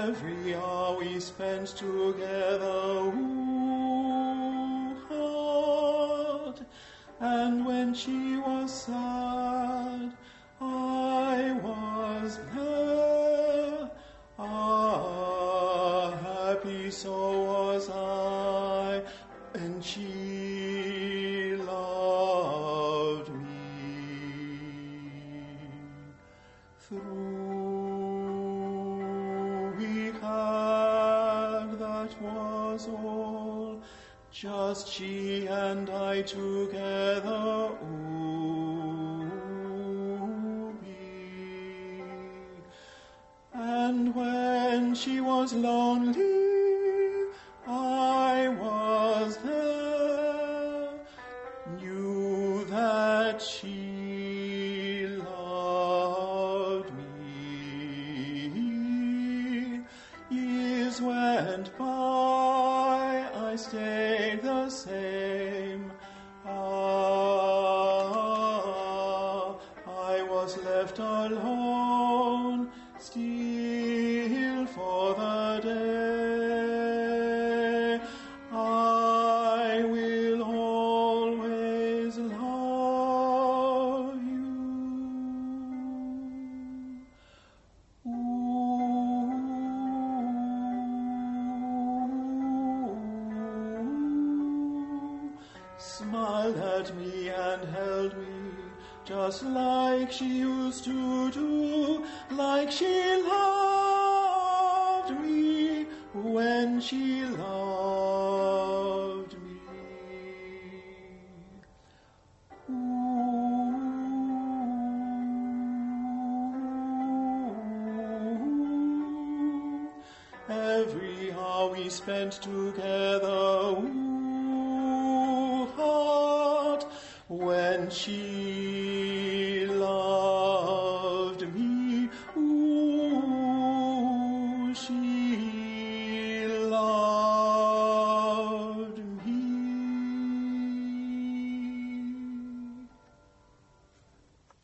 Every hour we spent together, hard. And when she was sad, I was there. Happy so was I, and she loved me. Through we had, that was all, just she and I together, and when she was lonely, I was there, knew that she loved me. Years went by, I stayed the same. I was left alone, still for the day. I will always love you. Smiled at me and held me, just like she used to do, like she loved me when she loved me. Every hour we spent together, heart, when she